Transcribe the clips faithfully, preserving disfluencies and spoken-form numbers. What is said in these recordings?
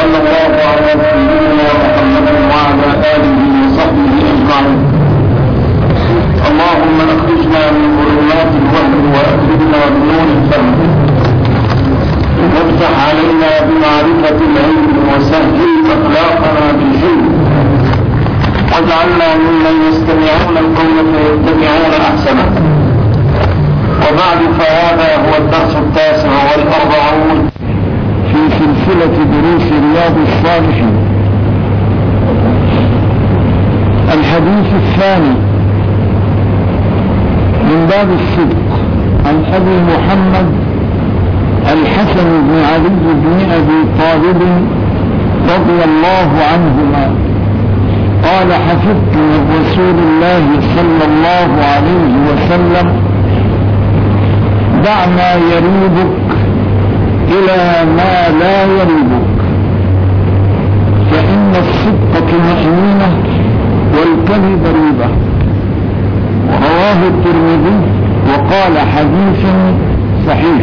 وصلى الله على سيدنا محمد وعلى آله وصحبه أجمعين. اللهم أخرجنا من ظلمات الوهم وأكرمنا بنور الفهم، وافتح علينا بمعرفة العلم وسهل أخلاقنا بالحلم، واجعلنا ممن يستمعون القول فيتبعون أحسنه. وبعد، فهذا هو الدرس التاسع والأربعون في سلسلة دروس رياض الصالحين. الحديث الثاني من باب الصدق، عن أبي محمد الحسن بن علي بن أبي طالب رضي الله عنهما قال: حفظت من رسول الله صلى الله عليه وسلم: دع ما يريبك إلى ما لا يريبك، فإن الصدق طمأنينة والكذب ريبة. رواه الترمذي وقال: حديث صحيح.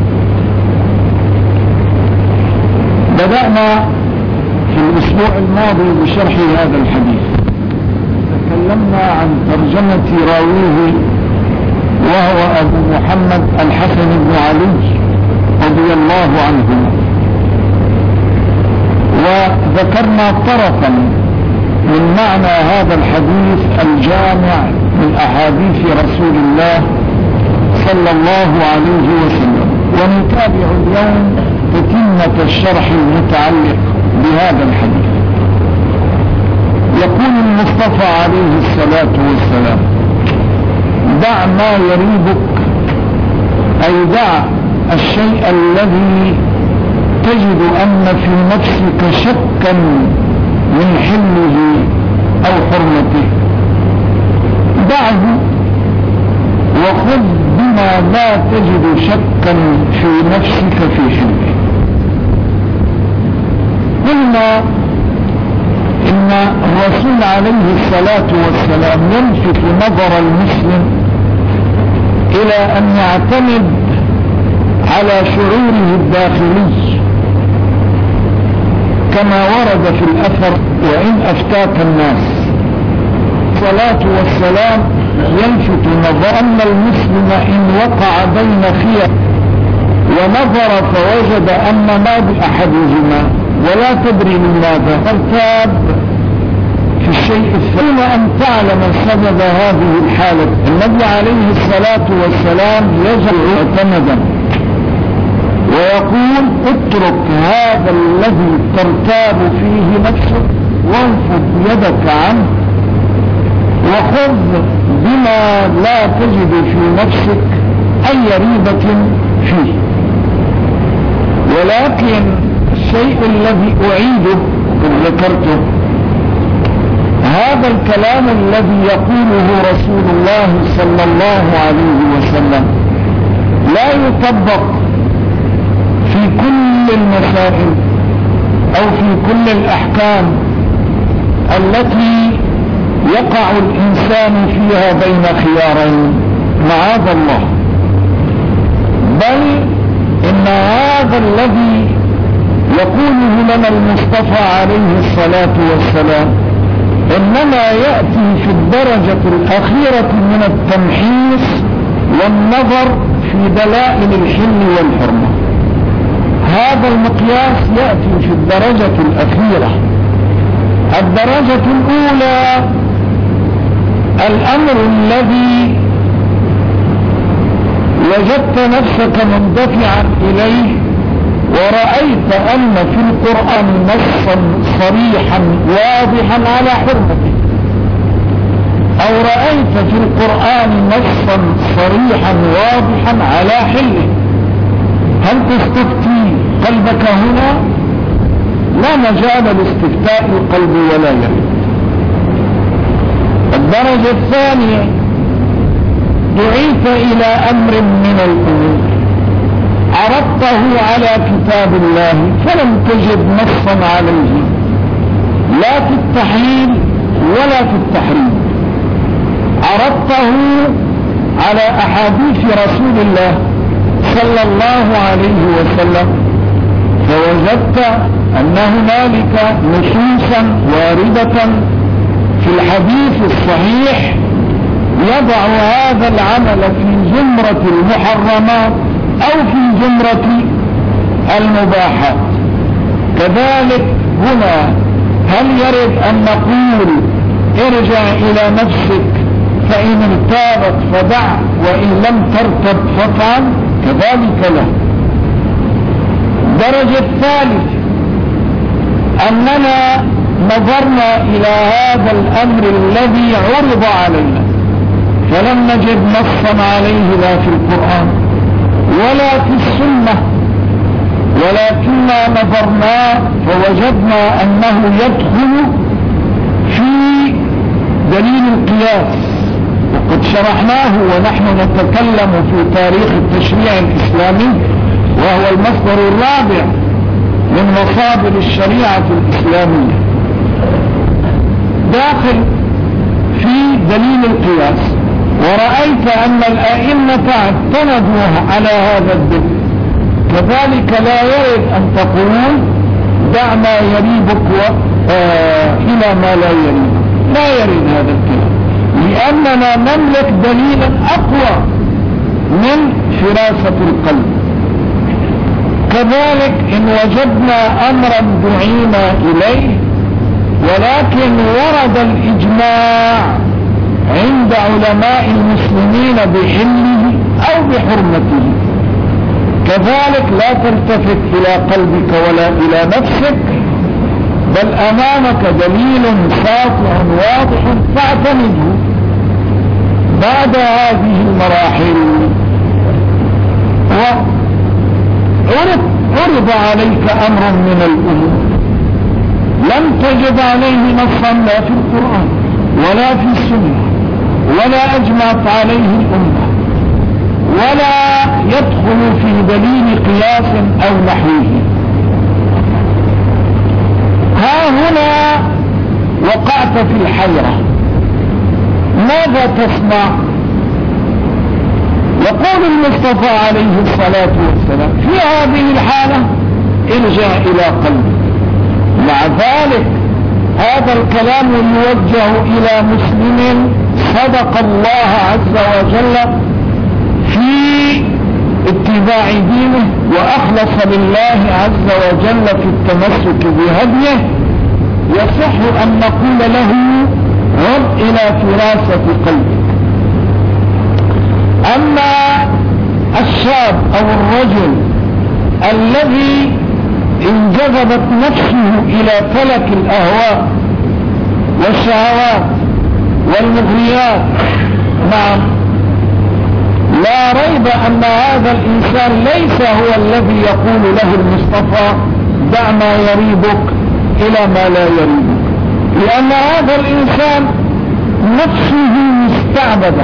بدأنا في الأسبوع الماضي بشرح هذا الحديث، تكلمنا عن ترجمة راويه وهو أبو محمد الحسن بن علي رضي الله عنه، وذكرنا طرفا من معنى هذا الحديث الجامع من أحاديث رسول الله صلى الله عليه وسلم. ونتابع اليوم تتمة الشرح المتعلق بهذا الحديث. يقول المصطفى عليه الصلاة والسلام: دع ما يريبك، أي دع الشيء الذي تجد أن في نفسك شكا من حله أو حرمته، دعه وخذ بما لا تجد شكا في نفسك في حله. قلنا إن الرسول عليه الصلاة والسلام يلفت نظر المسلم إلى أن يعتمد على شعوره الداخلي كما ورد في الأثر: وإن أفتاك الناس. الصلاة والسلام يلفت نظر أن المسلم إن وقع بين خيار ونظر فوجد أن ما بأحدهما ولا تدري لماذا ارتاب في الشيء الثاني، أن تعلم سبب هذه الحالة. النبي عليه الصلاة والسلام يجعل معتمدا ويقول: اترك هذا الذي ترتاب فيه نفسك وانفض يدك عنه وخذ بما لا تجد في نفسك أي ريبة فيه. ولكن الشيء الذي أعيده قد ذكرته، هذا الكلام الذي يقوله رسول الله صلى الله عليه وسلم لا يطبق في كل المسائل أو في كل الأحكام التي يقع الإنسان فيها بين خيارين، معاذ الله. بل إن هذا الذي يقوله لنا المصطفى عليه الصلاة والسلام إنما يأتي في الدرجة الأخيرة من التمحيص والنظر في دلائل الحل والحرمة. هذا المقياس يأتي في الدرجة الأخيرة. الدرجة الأولى الأمر الذي وجدت نفسك مندفعا إليه ورأيت أن في القرآن نصا صريحا واضحا على حرمته، أو رأيت في القرآن نصا صريحا واضحا على حله، هل تستفتي قلبك هنا؟ لا مجال لاستفتاء القلب ولا يد. الدرجة الثانية دعيت إلى أمر من الأمور عرضته على كتاب الله فلم تجد نصا عليه لا في التحليل ولا في التحريم، عرضته على أحاديث رسول الله صلى الله عليه وسلم فوجدت أن هنالك نصوصا واردة في الحديث الصحيح يضع هذا العمل في زمرة المحرمات أو في زمرة المباحات. كذلك هنا هل يرد أن نقول ارجع إلى نفسك فإن ارتابت فدع وإن لم ترتب فافعل؟ كذلك لا. الدرجة الثالثة أننا نظرنا إلى هذا الأمر الذي عرض علينا فلم نجد نصا عليه لا في القرآن ولا في السنة، ولكننا نظرنا فوجدنا أنه يدخل في دليل القياس، وقد شرحناه ونحن نتكلم في تاريخ التشريع الإسلامي وهو المصدر الرابع من مصادر الشريعة الإسلامية، داخل في دليل القياس. ورأيت أن الأئمة اعتمدوا على هذا الدليل. كذلك لا يرد أن تقول دع ما يريبك آه إلى ما لا يريبك، لا يرد هذا الكلام، لأننا نملك دليلا أقوى من فراسة القلب. كذلك إن وجدنا أمرا دعينا إليه ولكن ورد الإجماع عند علماء المسلمين بحله أو بحرمته، كذلك لا تلتفت إلى قلبك ولا إلى نفسك، بل أمامك دليل ساطع واضح فاعتمده. بعد هذه المراحل وعرض عليك أمر من الأمور لم تجد عليه نصا لا في القرآن ولا في السنة ولا أجمعت عليه الأمة ولا يدخل في دليل قياس أو نحوه. ها هنا وقعت في الحيرة، ماذا تصنع؟ يقول المصطفى عليه الصلاة والسلام في هذه الحالة ارجع إلى قلبك. مع ذلك هذا الكلام يوجه إلى مسلم صدق الله عز وجل في اتباع دينه وأخلص لله عز وجل في التمسك بهديه، يصح أن نقول له عد إلى فراسة قلبك. أما الشاب أو الرجل الذي انجذبت نفسه إلى فلك الأهواء والشهوات والمغريات، نعم لا ريب أن هذا الإنسان ليس هو الذي يقول له المصطفى دع ما يريبك إلى ما لا يريبك، لأن هذا الإنسان نفسه مستعبدة.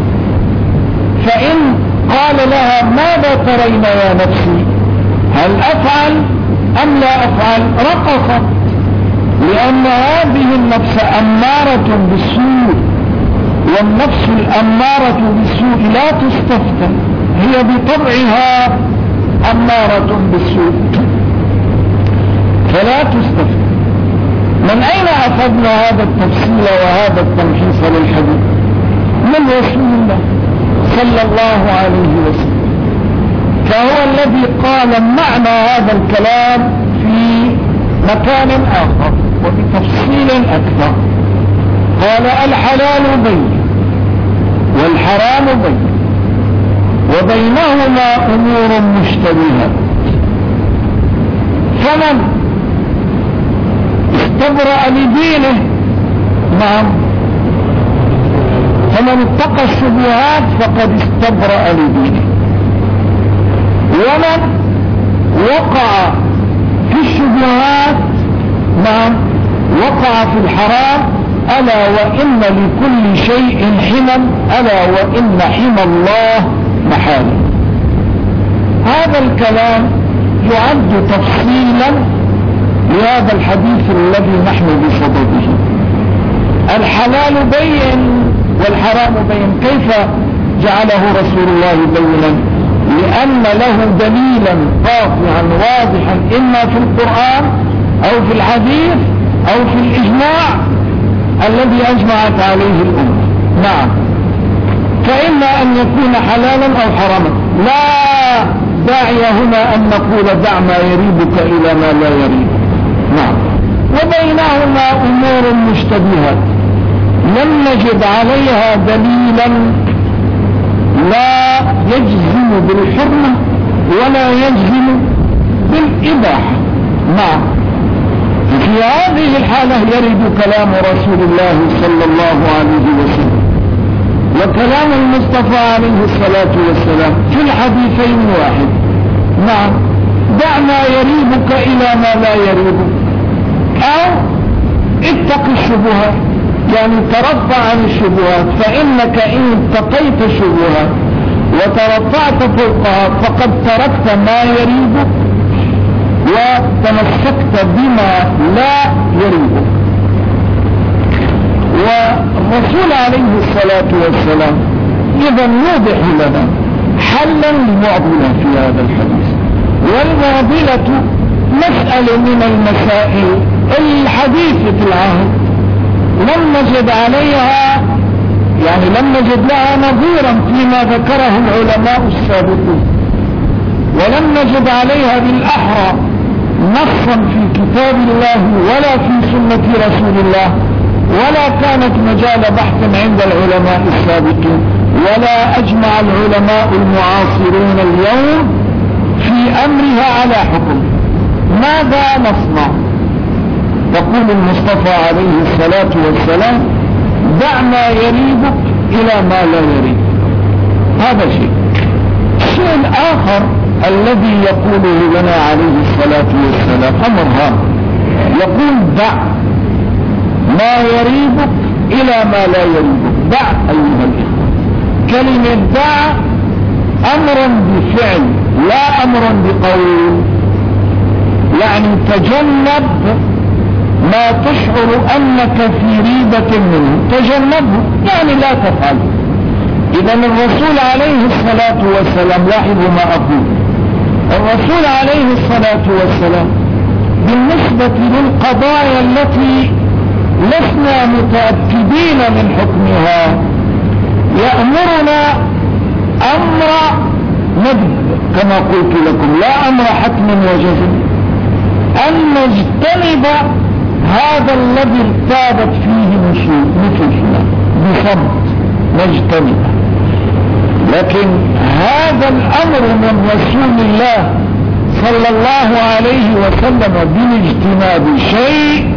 فإن قال لها ماذا ترين يا نفسي، هل أفعل أم لا أفعل، رقصت، لأن هذه النفس أمارة بالسوء، والنفس الأمارة بالسوء لا تستفتى، هي بطبعها أمارة بالسوء فلا تستفتى. من أين أخذنا هذا التفصيل وهذا التمحيص للحديث؟ من رسول الله صلى الله عليه وسلم، فهو الذي قال معنى هذا الكلام في مكان آخر وبتفصيل أكثر. قال الحلال بين والحرام بين وبينهما أمور مشتبهة، فمن استبرأ لدينه نعم فمن اتقى الشبهات فقد استبرأ لدينه، ومن وقع في الشبهات نعم وقع في الحرام. ألا وإن لكل شيء حمى، ألا وإن حمى الله محارم. هذا الكلام يعد تفصيلا لهذا الحديث الذي نحن بصدده. الحلال بين والحرام بين، كيف جعله رسول الله بينا؟ لأن له دليلا قاطعا واضحا إما في القرآن أو في الحديث أو في الإجماع الذي أجمعت عليه الأمة. نعم. فإما أن يكون حلالا أو حراما، لا داعي هنا أن نقول دع ما يريبك إلى ما لا يريبك. نعم. وبينهما أمور مشتبهات لم نجد عليها دليلا لا يجزم بالحرمة ولا يجزم بالإباحة. نعم. في هذه الحالة يرد كلام رسول الله صلى الله عليه وسلم وكلام المصطفى عليه الصلاة والسلام في الحديثين واحد. نعم. دع ما يريبك إلى ما لا يريبك، أو اتق الشبهات، يعني ترفع عن الشبهات، فإنك إن اتقيت الشبهات وترفعت فوقها فقد تركت ما يريبك وتمسكت بما لا يريبك. والرسول عليه الصلاة والسلام إذا يوضح لنا حلا للمعضلة في هذا الحديث. والمعضلة مسألة من المسائل الحديثة العهد لم نجد عليها، يعني لم نجد لها نظيرا فيما ذكره العلماء السابقون، ولم نجد عليها بالأحرى نصا في كتاب الله ولا في سنة رسول الله، ولا كانت مجال بحث عند العلماء السابقين، ولا أجمع العلماء المعاصرون اليوم في أمرها على حكم. ماذا نصنع؟ يقول المصطفى عليه الصلاة والسلام دع ما يريبك إلى ما لا يريبك. هذا شيء. الشيء الآخر الذي يقوله لنا عليه الصلاة والسلام أمر هام، يقول دع ما يريبك إلى ما لا يريبك. دع أيها الإخوة، كلمة دع أمر بفعل لا أمر بقول، يعني تجنب ما تشعر أنك في ريبة منه، تجنبه، يعني لا تفعله. إذا الرسول عليه الصلاة والسلام، لاحظوا ما أقول، الرسول عليه الصلاة والسلام بالنسبة للقضايا التي لسنا متأكدين من حكمها يأمرنا أمر ندب كما قلت لكم، لا أمر حتم وجزم، أن نجتنب هذا الذي ارتابت فيه نفوسنا بصمت نجتنبه. لكن هذا الأمر من رسول الله صلى الله عليه وسلم بالاجتناب شيء،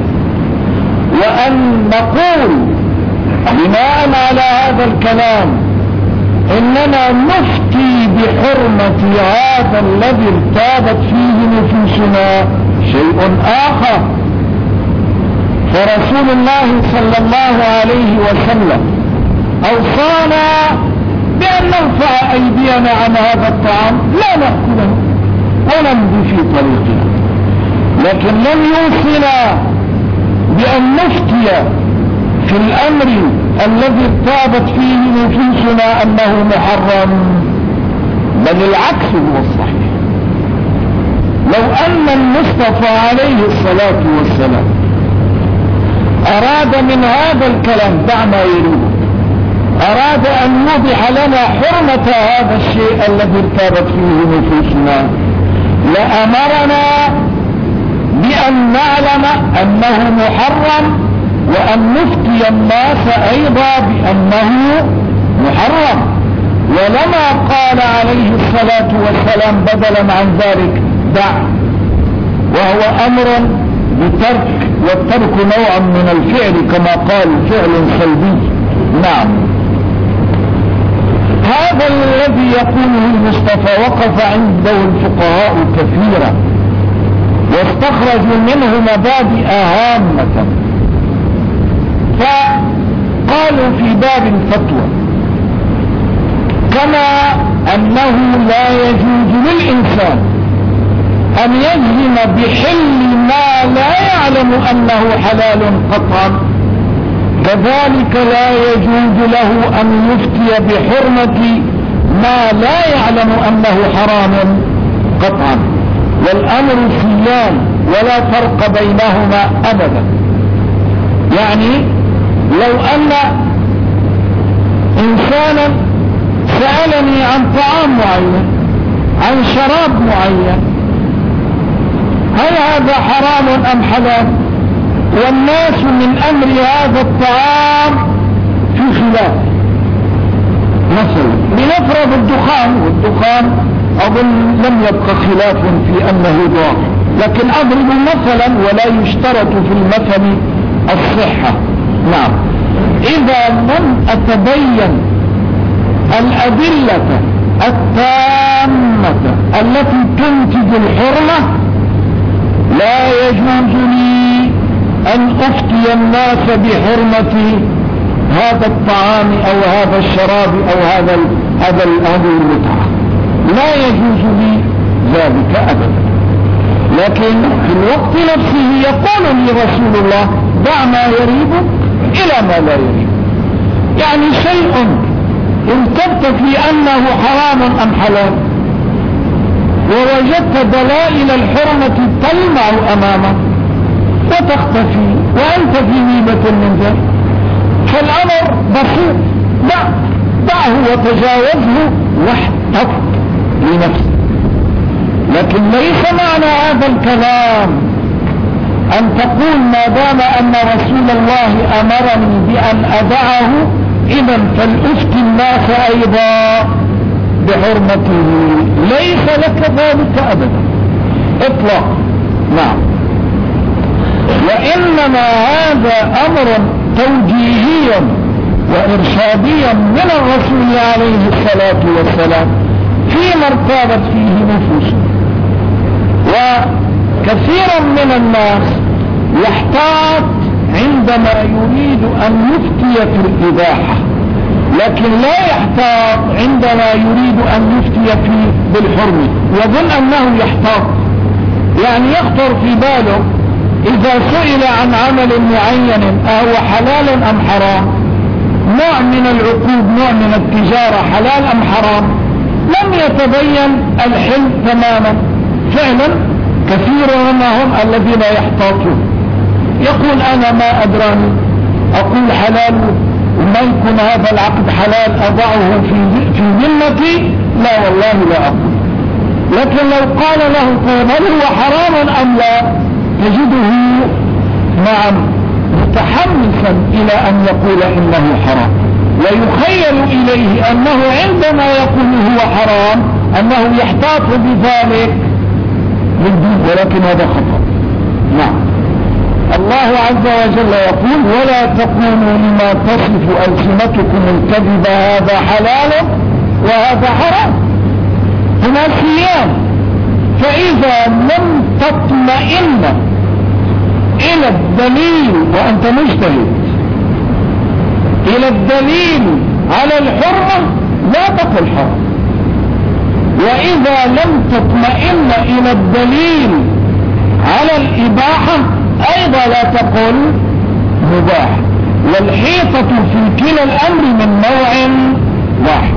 وأن نقول بناء على هذا الكلام إننا نفتي بحرمة هذا الذي ارتابت فيه نفوسنا شيء آخر. فرسول الله صلى الله عليه وسلم أوصانا بأن نرفع أيدينا عن هذا الطعام لا نأكله ونمضي في طريقنا، لكن لم يوصنا بأن نفتي في الأمر الذي ارتابت فيه نفوسنا أنه محرم، بل العكس هو الصحيح. لو أن المصطفى عليه الصلاة والسلام أراد من هذا الكلام دع ما يريد، أراد أن يوضح لنا حرمة هذا الشيء الذي ارتابت فيه نفوسنا لأمرنا بأن نعلم أنه محرم، وأن نفتي الناس أيضا بأنه محرم. ولما قال عليه الصلاة والسلام بدلا عن ذلك دع، وهو أمر بترك، والترك نوع من الفعل كما قال فعل سلبي. نعم. هذا الذي يقوله المصطفى وقف عنده الفقهاء كثيرا واستخرجوا منه مبادئ هامة، فقالوا في باب الفتوى كما أنه لا يجوز للإنسان أن يجزم بحل ما لا يعلم أنه حلال قطعا، كذلك لا يجوز له أن يفتي بحرمة ما لا يعلم أنه حرام قطعا، والأمر سيان ولا فرق بينهما أبدا. يعني لو أن إنسانا سألني عن طعام معين، عن شراب معين، هل هذا حرام أم حلال؟ والناس من أمر هذا الطعام في خلاف. مثلا لنفرض الدخان، والدخان أظن لم يبقى خلاف في أنه ضار، لكن أضرب مثلا ولا يشترط في المثل الصحة. نعم، إذا لم أتبين الأدلة التامة التي تنتج الحرمة لا يجوز لي أن أفتي الناس بحرمة هذا الطعام أو هذا الشراب أو هذا هذا هذه المتعة، لا يجوز لي ذلك أبدا. لكن في الوقت نفسه يقول لي رسول الله دع ما يريبك إلى ما لا يريبك. يعني شيء انتبت في أنه حرام أم حلال ووجدت دلائل الحرمة تلمع أمامك وتختفي وأنت في نيبة من ذلك، فالأمر بسيط، دع دعه وتجاوزه واحتفظ لنفسك. لكن ليس معنى هذا الكلام أن تقول ما دام أن رسول الله أمرني بأن أدعه إذا فلأفتي الناس أيضا بحرمته. ليس لك ذلك أبدا إطلاق. نعم، وإنما هذا أمر توجيهي وإرشاديا من الرسول عليه الصلاة والسلام فيما ارتابت فيه نفوسه. وكثيرا من الناس يحتاط عندما يريد أن يفتي في الإباحة، لكن لا يحتاط عندما يريد أن يفتي في بالحرمة. يظن أنه يحتاط، يعني يخطر في باله إذا سئل عن عمل معين أهو حلال أم حرام، نوع من العقود، نوع من التجارة، حلال أم حرام، لم يتبين الحل تماما. فعلا كثير منهم الذين يحتاطون يقول أنا ما أدراني، أقول حلال وما يكون هذا العقد حلال أضعه في في ذمتي، لا والله لا أقول. لكن لو قال له طيب هل هو حرام أم لا، تجده نعم متحمسا إلى أن يقول إنه حرام، ويخيل إليه أنه عندما يقول هو حرام أنه يحتاط بذلك للدين، ولكن هذا خطأ. نعم، الله عز وجل يقول ولا تقولوا لما تصف ألسنتكم الكذب هذا حلال وهذا حرام. هنا سيان، فإذا لم تطمئن إلى الدليل وأنت مجتهد إلى الدليل على الحرمة لا تقل حرام، وإذا لم تطمئن إلى الدليل على الإباحة أيضا لا تقل مباح. والحيطة في كلا الأمر من نوع واحد.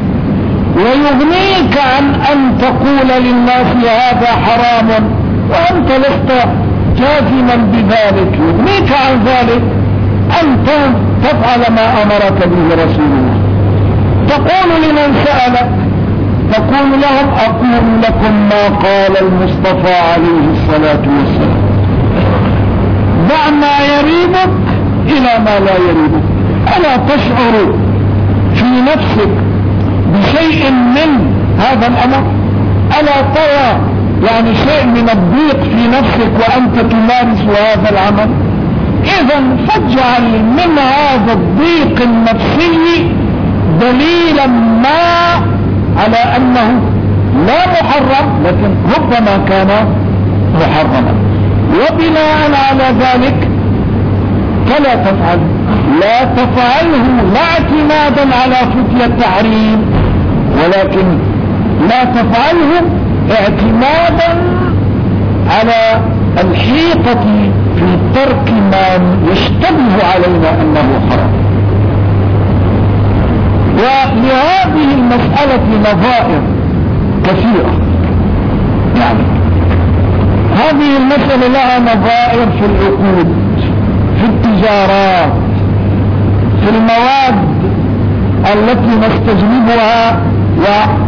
ويغنيك عن أن تقول للناس هذا حرام وأنت لست جازما بذلك، يغنيك عن ذلك أن تفعل ما أمرك به رسول الله. تقول لمن سألك، تقول لهم أقول لكم ما قال المصطفى عليه الصلاة والسلام، دع ما يريبك إلى ما لا يريبك. ألا تشعر في نفسك بشيء من هذا الأمر؟ ألا ترى يعني شيء من الضيق في نفسك وأنت تمارس هذا العمل؟ إذا فاجعل من هذا الضيق النفسي دليلا ما على أنه لا محرم، لكن ربما كان محرما، وبناء على ذلك فلا تفعل. لا تفعله لا اعتمادا على فتية التحريم، ولكن لا تفعله اعتمادا على الحيطة في ترك ما يشتبه علينا أنه حرام. ولهذه المسألة نظائر كثيرة. يعني هذه المسألة لها نظائر في العقود، في التجارات، في المواد التي نستجلبها و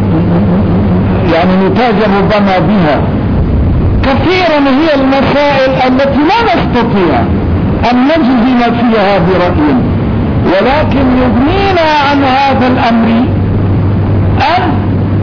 يعني نتاجر ربما بها. كثيرا هي المسائل التي لا نستطيع أن نجزم فيها برأي، ولكن يغنينا عن هذا الأمر أن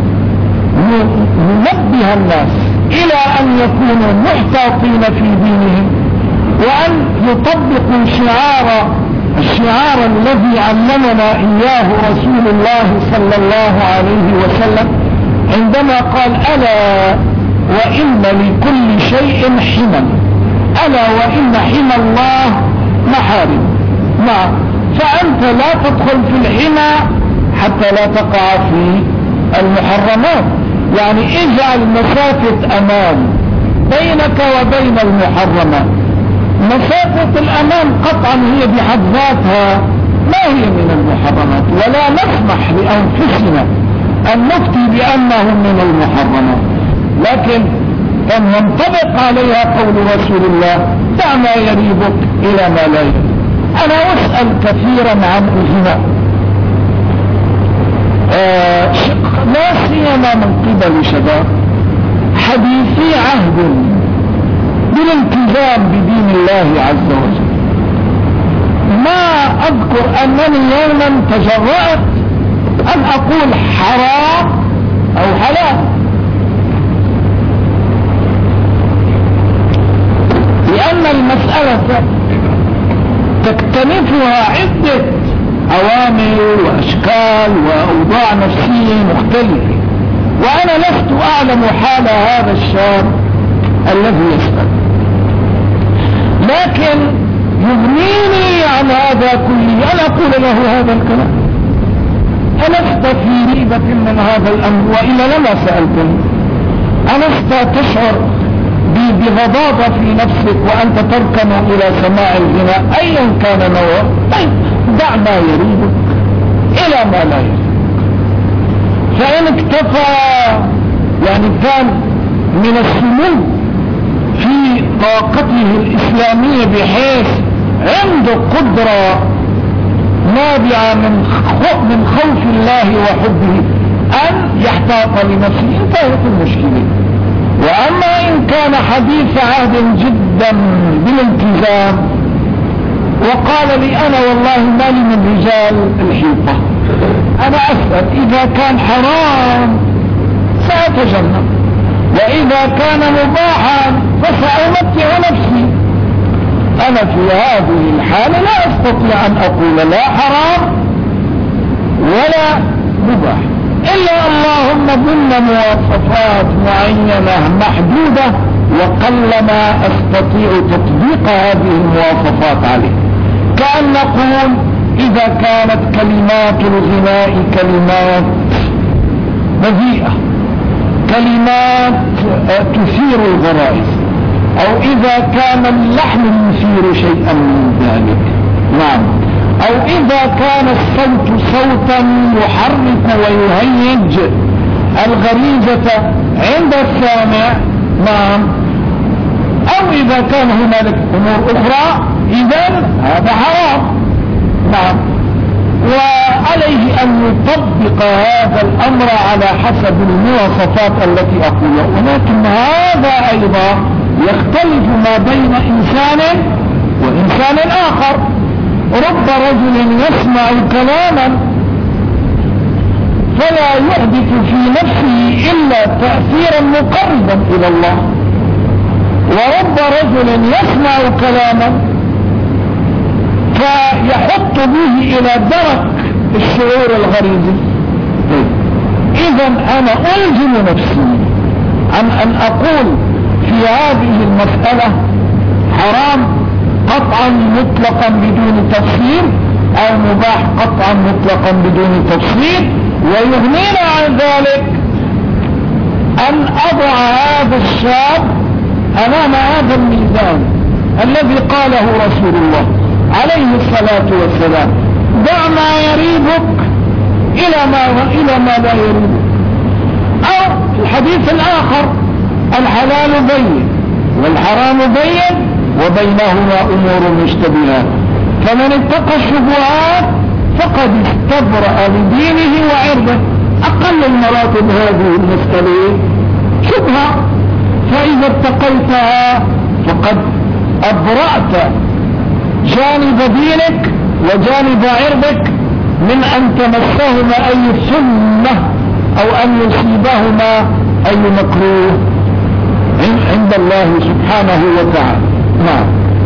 ننبه الناس إلى أن يكونوا محتاطين في دينهم، وأن يطبقوا شعار الشعار الذي علمنا إياه رسول الله صلى الله عليه وسلم عندما قال: ألا وإن لكل شيء حمى، ألا وإن حمى الله محارم. نعم، فأنت لا تدخل في الحمى حتى لا تقع في المحرمات. يعني اجعل مسافة أمان بينك وبين المحرمات. مسافة الأمان قطعا هي بحد ذاتها ما هي من المحرمات، ولا نسمح لأنفسنا أن نفتي بأنه من المحرمات، لكن أن ينطبق عليها قول رسول الله: دع ما يريبك إلى ما لا يريبك. أنا أسأل كثيرا عن الزنا، آه لا سيما من قبل شباب حديثي عهد بالالتزام بدين الله عز وجل. ما أذكر أنني يوما تجرأت أن أقول حرام أو حلال، لأن المسألة تكتنفها عدة عوامل وأشكال وأوضاع نفسية مختلفة، وأنا لست أعلم حال هذا الشاب الذي يسأل، لكن يغنيني عن هذا كله أن أقول له هذا الكلام. ألست في ريبة من هذا الأمر؟ وإلا لما سألتني. ألست تشعر بغضاضة في نفسك وأنت تركن إلى سماع الغناء أيا كان نوعه؟ طيب دع ما يريبك إلى ما لا يريبك. فإن اكتفى يعني كان من السمو في طاقته الإسلامية بحيث عنده قدرة نابعة من من خوف الله وحبه أن يحتاط لنفسه، انتهت المشكلة. وأما إن كان حديث عهد جدا بالالتزام وقال لي: أنا والله ما لي من رجال الحيطة، أنا أسأل إذا كان حرام سأتجنب، وإذا كان مباحا فسأمتع نفسي. أنا في هذه الحالة لا أستطيع أن أقول لا حرام ولا مباح، إلا اللهم ضمن مواصفات معينة محدودة وقلما أستطيع تطبيق هذه المواصفات عليه. كأن نقول إذا كانت كلمات الغناء كلمات بذيئة، كلمات تثير الغرائز، أو إذا كان اللحن يثير شيئا من ذلك، نعم، أو إذا كان الصوت صوتا يحرك ويهيج الغريزة عند السامع، نعم، أو إذا كان هنالك أمور أخرى، إذن هذا حرام، نعم. وعليه أن يطبق هذا الأمر على حسب المواصفات التي أقولها. ولكن هذا أيضا يختلف ما بين إنسان وإنسان آخر. رب رجل يسمع كلاما فلا يحدث في نفسه إلا تأثيرا مقربا إلى الله، ورب رجل يسمع كلاما فيحط به إلى درك الشعور الغريزي. إذا أنا ألزم نفسي عن أن أقول في هذه المسألة حرام قطعا مطلقا بدون تفسير، أو مباح قطعا مطلقا بدون تفسير. ويغنينا عن ذلك أن أضع هذا الشاب أمام هذا الميزان الذي قاله رسول الله عليه الصلاة والسلام: دع ما يريبك إلى ما, إلى ما لا يريبك. أو الحديث الآخر الحلال بين والحرام بين وبينهما أمور مشتبهات، فمن اتقى الشبهات فقد استبرأ لدينه وعرضه. أقل المراتب هذه المسألة شبهة، فإذا اتقيتها فقد أبرأت جانب دينك وجانب عرضك من أن تمسهما أي سنة أو أن يصيبهما أي مكروه عند الله سبحانه وتعالى. نعم.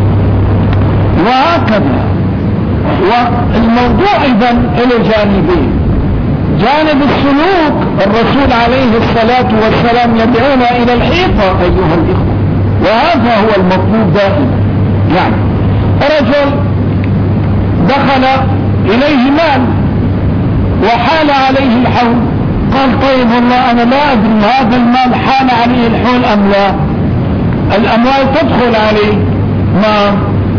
وهكذا. والموضوع إذن إلى جانبين: جانب السلوك، الرسول عليه الصلاة والسلام يدعونا إلى الحيطة أيها الإخوة، وهذا هو المطلوب دائما. يعني رجل دخل إليه مال وحال عليه الحول، قال طيب والله أنا لا أدري هذا المال حال عليه الحول أم لا، الأموال تدخل عليه ما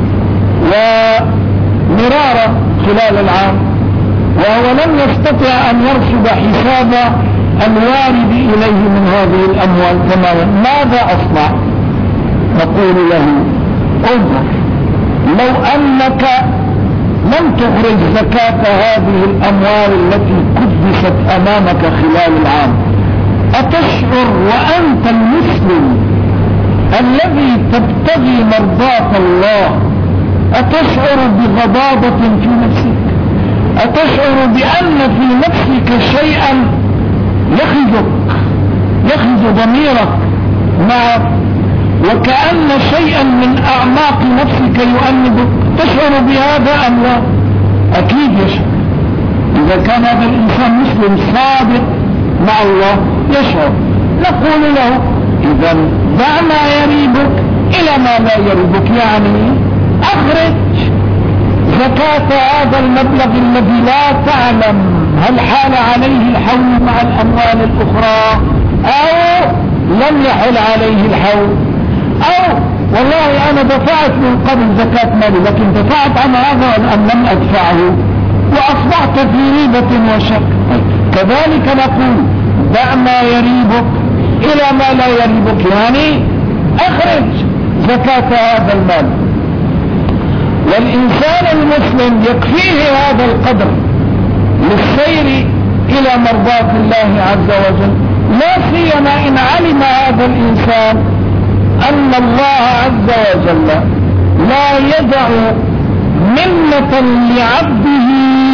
ومرارة خلال العام، وهو لم يستطع أن يرصد حساب الوارد إليه من هذه الأموال تماما. ماذا أصنع؟ نقول له: انظر، لو أنك لم تخرج زكاة هذه الأموال التي كدست أمامك خلال العام، أتشعر وأنت المسلم الذي تبتغي مرضاة الله، أتشعر بغضاضة في نفسك؟ أتشعر بأن في نفسك شيئا يخرجك يخرج ضميرك معك، وكأن شيئا من أعماق نفسك يؤنبك؟ تشعر بهذا أم لا؟ أكيد يشعر. إذا كان هذا الإنسان مسلم صادق مع الله يشعر. نقول له: إذا دع ما يريبك إلى ما لا يريبك، يعني أخرج زكاة هذا المبلغ الذي لا تعلم هل حال عليه الحول مع الأموال الأخرى أو لم يحل عليه الحول، أو والله أنا دفعت من قبل زكاة مالي لكن دفعت عن هذا أم لم أدفعه وأصبحت في ريبة وشك. كذلك نقول: دع ما يريبك إلى ما لا يريبك، يعني أخرج زكاة هذا المال. والإنسان المسلم يكفيه هذا القدر للسير إلى مرضاة الله عز وجل، لا سيما إن علم هذا الإنسان أن الله عز وجل لا يدع منة لعبده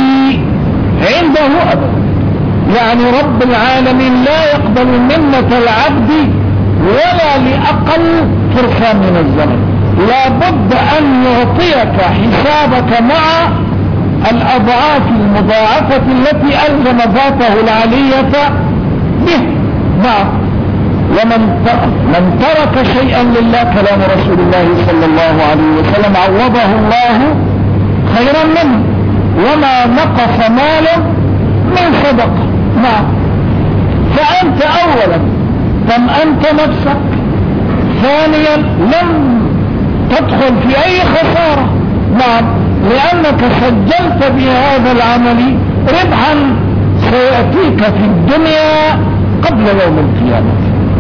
عنده أبدا. يعني رب العالمين لا يقبل منة العبد ولا لأقل فرصة من الزمن، لا بد أن يعطيك حسابك مع الأضعاف المضاعفة التي ألزم ذاته العلية به. نعم. ومن من ترك شيئا لله، كلام رسول الله صلى الله عليه وسلم، عوضه الله خيرا منه، وما نقص ماله من صدقه. نعم. فأنت أولا طمأنت نفسك، ثانيا لم تدخل في أي خسارة. نعم. لأنك سجلت بهذا العمل ربحا سيأتيك في الدنيا قبل يوم القيامة.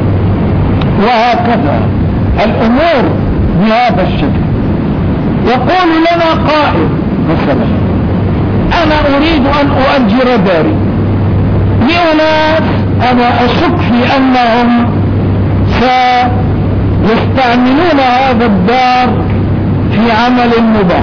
وهكذا الأمور بهذا الشكل. يقول لنا قائل مثلا: أنا أريد أن أؤجر داري لأناس أنا أشك في أنهم سيستعملون هذا الدار في عمل مباح،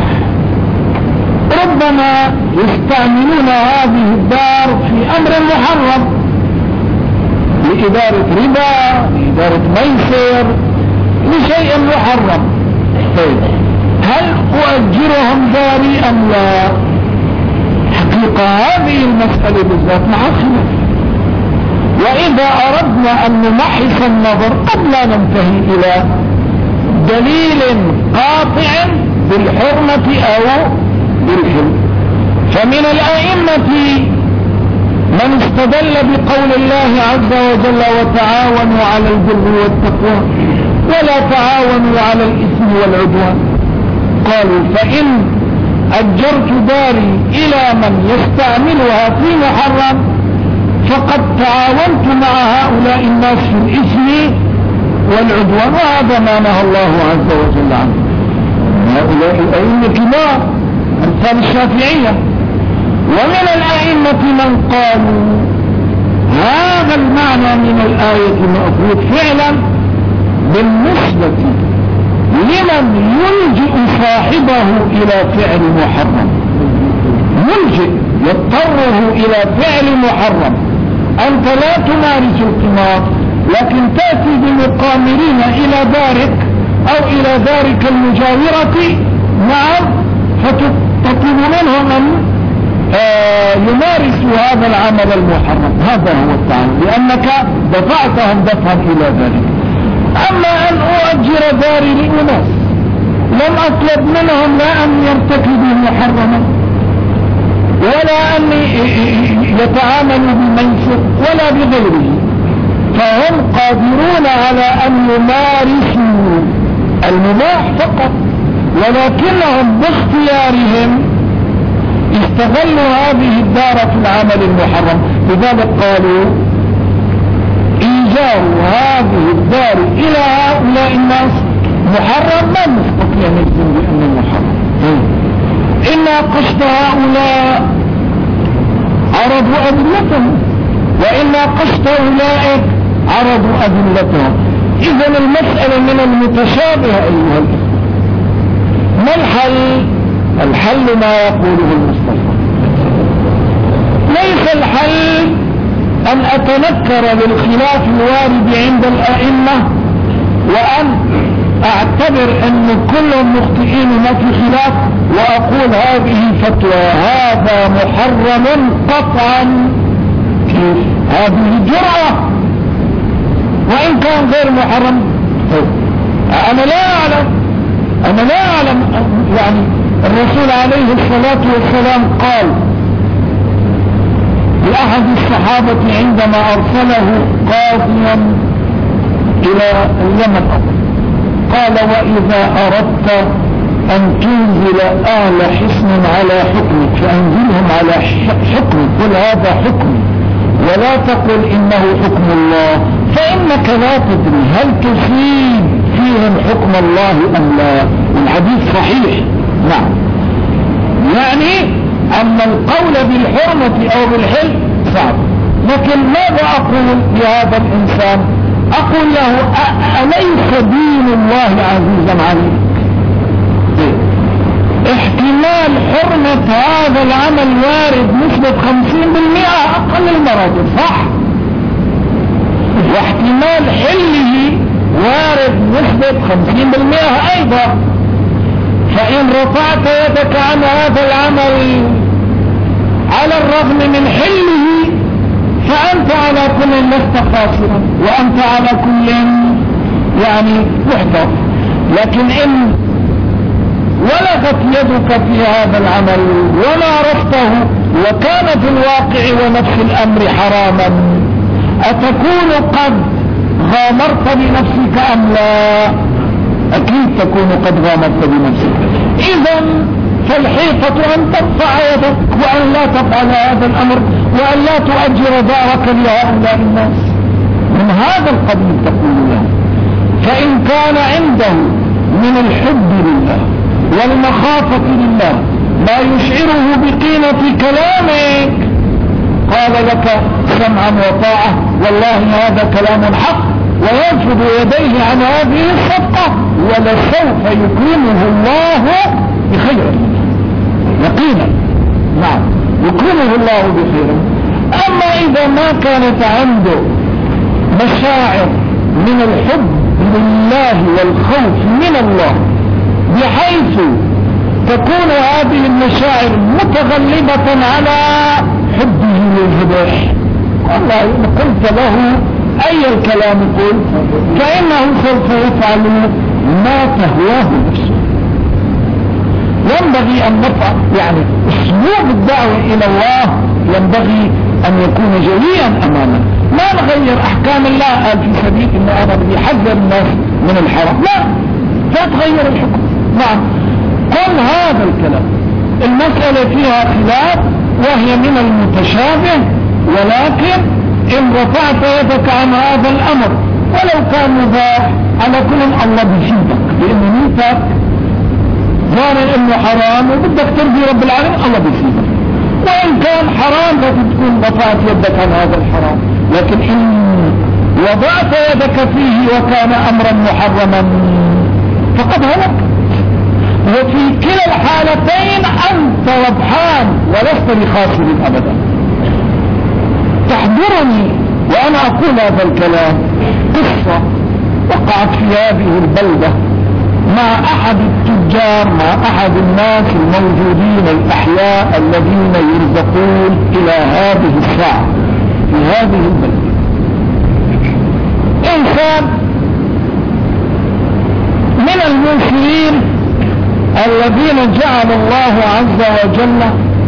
ربما يستعملون هذه الدار في أمر محرم، لإدارة ربا، لإدارة ميسر، لشيء محرم. طيب هل أؤجرهم داري أم لا؟ حقيقة هذه المسألة بالذات مع خلاف، وإذا أردنا أن نمحص النظر قبل لا ننتهي إلى دليل قاطع بالحرمة أو بالحل، فمن الأئمة من استدل بقول الله عز وجل: وتعاونوا على البر والتقوى ولا تعاونوا على الإثم والعدوان. قالوا: فإن أجرت داري إلى من يستعملها في محرم فقد تعاونت مع هؤلاء الناس في الإثم والعدوان، وهذا ما نهى الله عز وجل عنه. هؤلاء الأئمة كبار أمثال الشافعية. ومن الأئمة من قالوا هذا المعنى من الآية مأخوذ فعلا بالنسبة لمن يلجئ صاحبه إلى فعل محرم، يلجئ يضطره إلى فعل محرم. أنت لا تمارس القمار لكن تأتي بمقامرين إلى دارك أو إلى دارك المجاورة، نعم، فتطلب منهم أن آه يمارسوا هذا العمل المحرم. هذا هو التعامل، لأنك دفعتهم دفعا إلى ذلك. أما أن أؤجر داري لأناس لم أطلب منهم لا أن يرتكبوا محرما ولا أن يتعاملوا بالميسر ولا بغيره، فهم قادرون على أن يمارسوا المباح فقط، ولكنهم باختيارهم استغلوا هذه الدار في العمل المحرم. لذلك قالوا إيجار هذه الدار إلى هؤلاء الناس محرم، ما نستطيع نجزم بأنه محرم. إن قصد هؤلاء عرضوا أدلتهم، وإن قصد أولئك عرضوا أدلتهم. إذن المسألة من المتشابه أيها الأخوة. ما الحل؟ الحل ما يقوله المصطفى. ليس الحل أن أتنكر بالخلاف الوارد عند الأئمة وأن أعتبر أن كلهم مخطئين ما في خلاف وأقول هذه فتوى هذا محرم قطعا. كيف؟ هذه جرأة، وإن كان غير محرم. أنا لا أعلم أنا لا أعلم يعني الرسول عليه الصلاة والسلام قال لأحد الصحابة عندما أرسله قاضيا إلى اليمن، قال وإذا أردت أن تنزل أهل حصن على حكمك فأنزلهم على حكمك، قل هذا حكمي ولا تقل إنه حكم الله، فإنك لا تدري هل تصيب فيهم حكم الله أم لا. الحديث صحيح. نعم، يعني أما القول بالحرمة أو بالحل صعب. لكن ماذا أقول لهذا الإنسان؟ أقول له أليس دين الله عزيزا عليك؟ احتمال حرمة هذا العمل وارد نسبة خمسين بالمئة أقل المراتب، صح؟ واحتمال حله وارد نسبة خمسين بالمئة أيضا. فإن رفعت يدك عن هذا العمل على الرغم من حله فأنت على كل لست خاسرا، وأنت على كل يعني محتف. لكن إن ولغت يدك في هذا العمل ومارسته وكان في الواقع ونفس الأمر حراما، أتكون قد غامرت بنفسك أم لا؟ أكيد تكون قد غامرت بنفسك. إذن فالحيطة أن ترفع يدك وأن لا تفعل هذا الأمر وأن لا تؤجر دارك لهؤلاء الناس. من هذا القبيل تقول له. فإن كان عنده من الحب لله والمخافة لله ما يشعره بقيمة كلامك قال لك سمعا وطاعة والله هذا كلام حق، وينفض يديه عن هذه الصدقة ولسوف يكرمه الله بخير يقينا. نعم، يكرمه الله بخير. أما إذا ما كانت عنده مشاعر من الحب لله والخوف من الله بحيث تكون هذه المشاعر متغلبة على حبه للهداية، والله إن قلت له أي الكلام قل فإنه سوف يفعل ما تهواه نفسه. ينبغي أن نفعل يعني أسلوب الدعوة إلى الله ينبغي أن يكون جليا أمامنا، ما نغير أحكام الله قال في سبيل إن أنا بدي حذر الناس من الحرام، لا فتغير الحكم. نعم، قل هذا الكلام المسألة فيها خلاف وهي من المتشابه، ولكن إن رفعت يدك عن هذا الأمر ولو كان مباح على كل الله بيفيدك، لأن نيتك ظاهر إنه حرام وبدك ترضي رب العالمين الله بيفيدك. وإن كان حرام لازم تكون رفعت يدك عن هذا الحرام، لكن إن وضعت يدك فيه وكان أمرا محرما فقد هلك. وفي كلا الحالتين أنت ربحان ولست بخاسر أبدا. تحضرني وأنا أقول هذا الكلام قصة وقعت في هذه البلدة مع أحد التجار، مع أحد الناس الموجودين الأحياء الذين يرزقون إلى هذه الساعة في هذه البلدة. إنسان من المسلمين الذين جعل الله عز وجل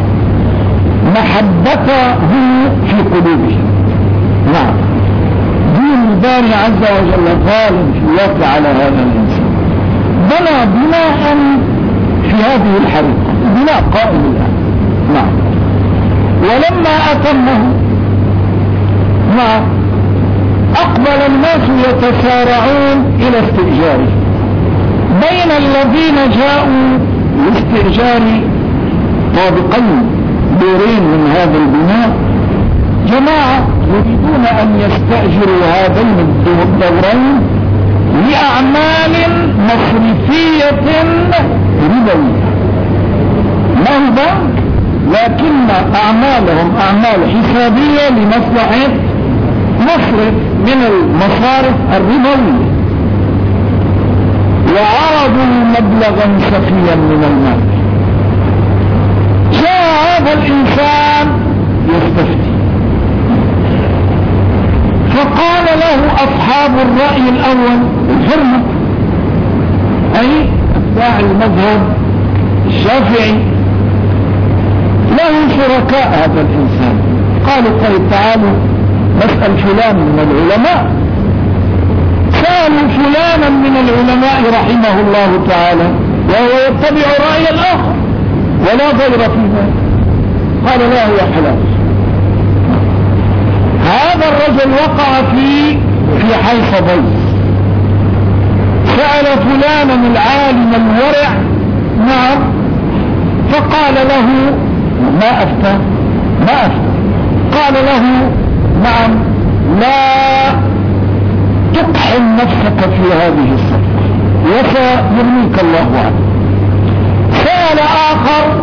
محبته في قلوبهم. نعم، دين الباري عز وجل ظالم في الواقع على هذا الإنسان. بنى بناء في هذه الحريقة، بناء قائم الآن. نعم، ولما أتمه نعم أقبل الناس يتسارعون إلى استئجاره. بين الذين جاءوا لاستئجار طابقين دورين من هذا البناء جماعة يريدون أن يستأجروا هذين الدورين لأعمال مصرفية ربوية. ما هو بنك، لكن أعمالهم أعمال حسابية لمصلحة مصرف من المصارف الربوية، وعرضوا مبلغا سخيا من المال. جاء هذا الإنسان يستفتي، فقال له أصحاب الرأي الأول الحرمة، أي أتباع المذهب الشافعي، له شركاء هذا الإنسان. قالوا طيب تعالوا نسأل فلان من العلماء. سألوا فلانا من العلماء رحمه الله تعالى وهو يتبع رأي الآخر ولا غير في ذلك. قال لا هو حلال. هذا الرجل وقع في في حيث بيت، سأل فلانا العالم الورع نعم، فقال له ما أفتى ما أفتى قال له نعم لا تقحم نفسك في هذه الصفقة وسيرميك الله عنه. سأل آخر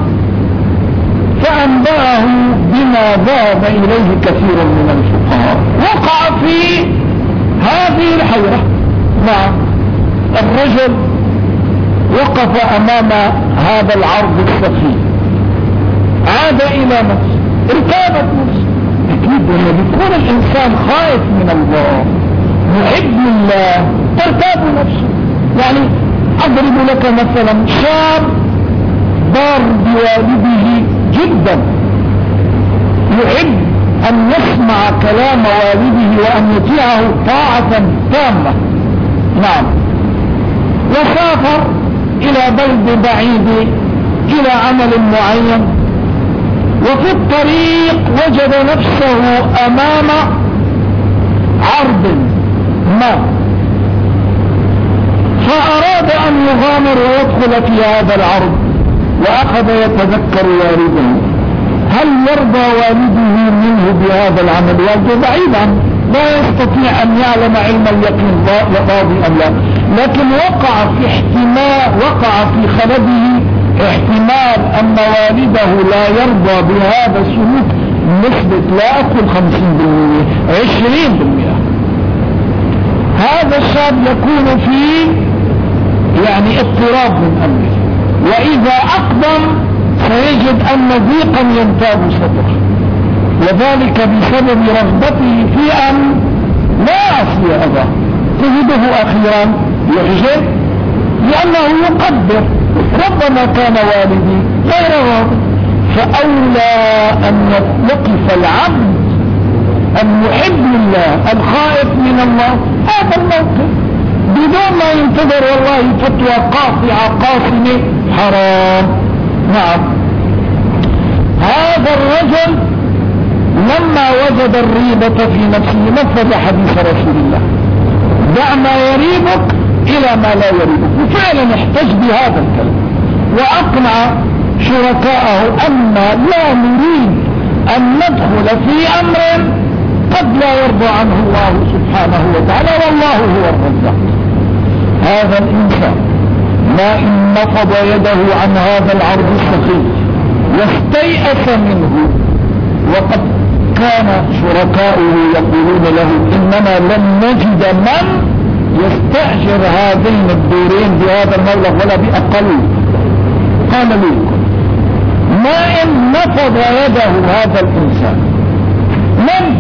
فأنبأه بما ذهب إليه كثير من الفقهاء. وقع في هذه الحيرة. نعم، الرجل وقف أمام هذا العرض السخيف، عاد إلى نفسه، ارتابت نفسه. أكيد لما بيكون الإنسان خائف من الله محب لله ترتاب نفسه. يعني أضرب لك مثلا شاب بار بوالده جدا، يحب أن يسمع كلام والده وأن يطيعه طاعة تامة. نعم، وسافر إلى بلد بعيد إلى عمل معين، وفي الطريق وجد نفسه أمام عرض ما، فأراد أن يغامر ويدخل في هذا العرض، وأخذ يتذكر والده، هل يرضى والده منه بهذا العمل؟ والده بعيد عنه لا يستطيع أن يعلم علم اليقين راضي أم لا، لكن وقع في احتمال، وقع في خلده احتمال أن والده لا يرضى بهذا السلوك نسبة لا أقول خمسين بالمئة عشرين بالمئة. هذا الشاب يكون في يعني اضطراب من أمره، وإذا أقدم سيجد أن ضيقا ينتاب صدره، وذلك بسبب رغبته في أن لا يعصي أباه. تجده أخيرا يحجب لأنه يقدر ربما كان والدي غير راضي، فأولى أن يقف العبد المحب لله الخائف من الله هذا الموقف بدون ما ينتظر والله فتوى قاطعة قاصمة حرام. نعم، هذا الرجل لما وجد الريبة في نفسه نفذ حديث رسول الله: دع ما يريبك الى ما لا يريبك. وفعلا احتج بهذا الكلام واقنع شركاءه ان لا نريد ان ندخل في امر قد لا يرضى عنه الله سبحانه وتعالى، والله هو الرزاق. هذا الانسان ما ان نفض يده عن هذا العرض السخيف واستيأس منه، وقد كان شركاؤه يقولون له: اننا لن نجد من يستأجر هذين الدورين بهذا المبلغ ولا بأقل. قال لي: ما ان نفض يده هذا الانسان من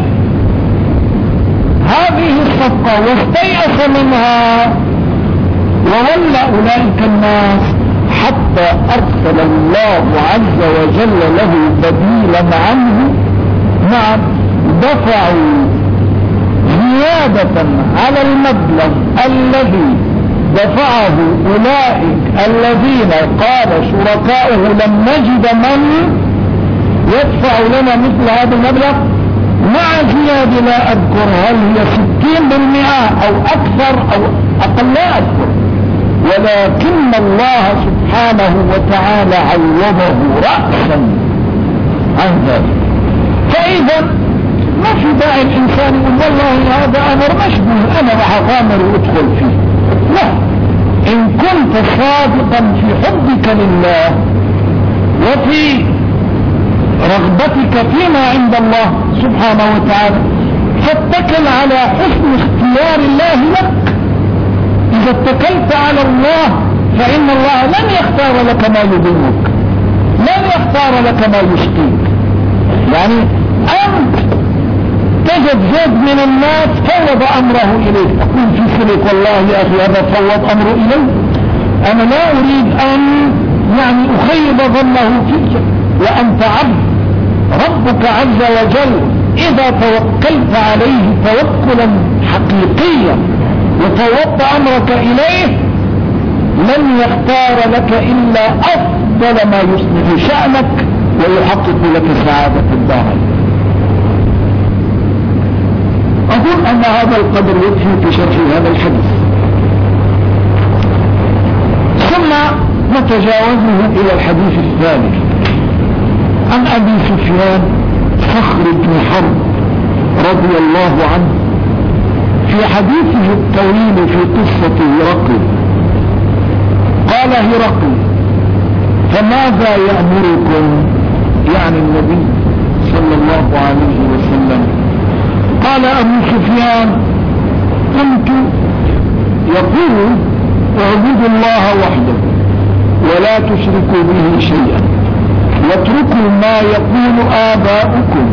هذه الصفقة واستيأس منها وولى اولئك الناس حتى ارسل الله عز وجل له بديلا عنه، نعم، دفعوا زيادة على المبلغ الذي دفعه اولئك الذين قال شركاؤه لم نجد من يدفع لنا مثل هذا المبلغ، مع زيادة لا اذكر هل هي ستين بالمئة او اكثر او اقل لا اذكر، ولكن الله سبحانه وتعالى عوضه رأسا عن ذلك. فاذا ما في داعي الانسان يقول والله هذا امر مشبوه انا راح اغامر وادخل فيه. لا، ان كنت صادقا في حبك لله وفي رغبتك فيما عند الله سبحانه وتعالى فاتكل على حسن اختيار الله لك. اذا اتكلت على الله فان الله لن يختار لك ما يضرك، لن يختار لك ما يشقيك. يعني انت تجد زيد من الناس فوض امره اليك، اقول في سرك والله يا اخي هذا فوض امره الي، انا لا اريد ان يعني اخيب ظنه فيك، وانت عبد ربك عز وجل اذا توكلت عليه توكلا حقيقيا وفوضت امرك اليه لن يختار لك الا افضل ما يصلح شأنك ويحقق لك سعادة الدارين. اظن ان هذا القدر يكفي في شرح هذا الحديث، ثم نتجاوزه الى الحديث الثالث عن ابي سفيان صخر بن حرب رضي الله عنه في حديثه الطويل في قصة هرقل. قال هرقل: فماذا يأمركم؟ يعني النبي صلى الله عليه وسلم. قال ابو سفيان: كنت يقول اعبدوا الله وحده ولا تشركوا به شيئا واتركوا ما يقول آباؤكم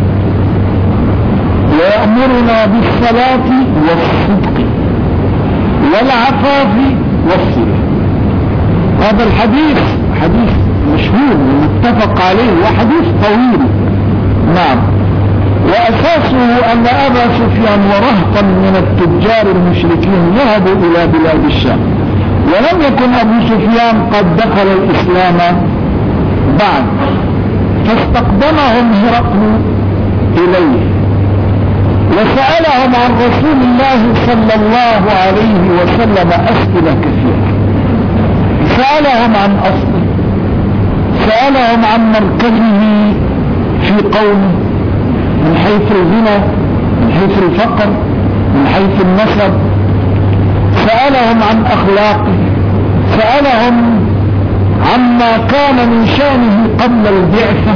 ويأمرنا بالصلاة والصدق والعفاف والصلة. هذا الحديث حديث مشهور متفق عليه وحديث طويل، نعم، وأساسه أن أبا سفيان ورهطا من التجار المشركين ذهبوا إلى بلاد الشام، ولم يكن أبو سفيان قد دخل الإسلام بعد، فاستقدمهم هرقل إليه وسألهم عن رسول الله صلى الله عليه وسلم أسئلة كثيرة. سألهم عن أصله، سألهم عن مركزه في قومه من حيث الغنى، من حيث الفقر، من حيث النسب، سألهم عن أخلاقه، سألهم عما كان من شأنه قبل البعثة،